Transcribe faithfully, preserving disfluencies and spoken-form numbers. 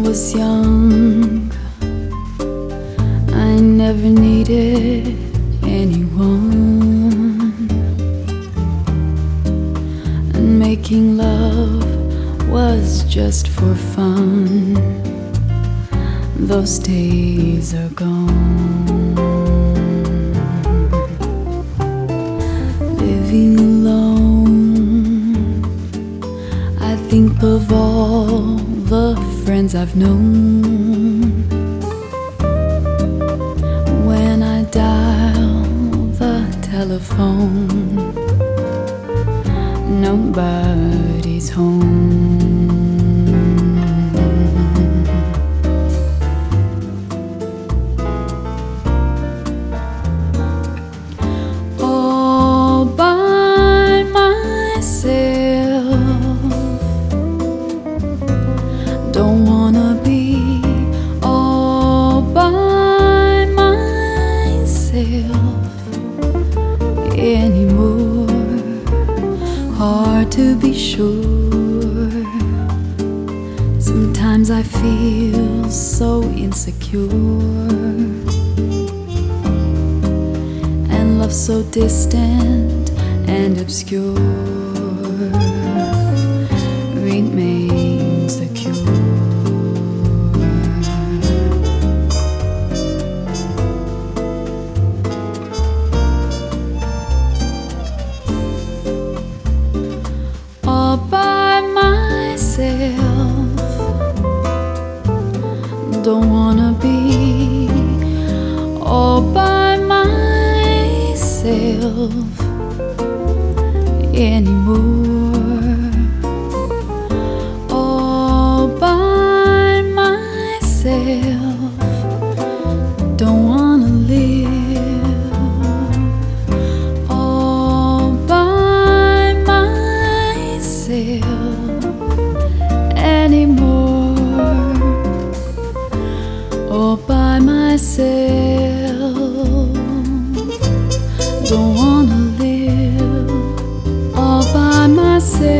was young, I never needed anyone, and making love was just for fun. Those days are gone. Living alone, I think of all the friends I've known. When I dial the telephone, nobody's home. All by myself, don't wanna be all by myself anymore. Hard to be sure. Sometimes I feel so insecure, and love so distant and obscure remains the cure. All by myself, don't wanna be all by myself anymore. All by myself, don't wanna live all by myself anymore. All by myself, don't wanna live all by myself.